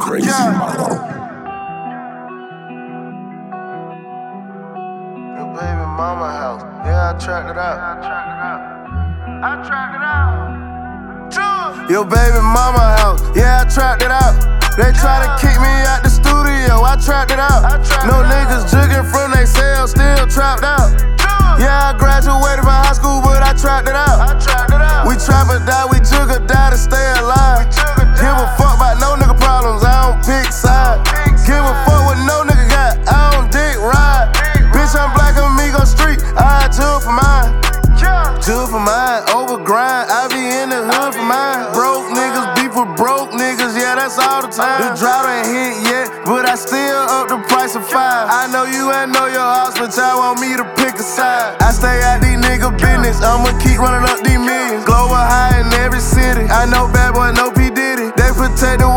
Crazy mama. Your baby mama house. Yeah, I tracked it out. Your baby mama house. Yeah, I tracked it out. They try to kick me out the studio. I tracked it out. No niggas jigging from they cells, still trapped out. Yeah, I graduated from high school, but I tracked it out. We trap or die, we jug or die to stay alive. Give a fuck about no nigga problems, I don't pick sides. Give a fuck what no nigga got, I don't dick ride. Bitch, I'm black amigo street, I jug for mine. Jug for mine, over grind, I be in the hood for mine. Broke niggas beef with broke niggas, yeah, that's all the time. The drought ain't hit yet, but I still up the price of 5. I know you ain't know your house, but y'all want me to pick a side. I stay out these nigga business, I'ma keep running up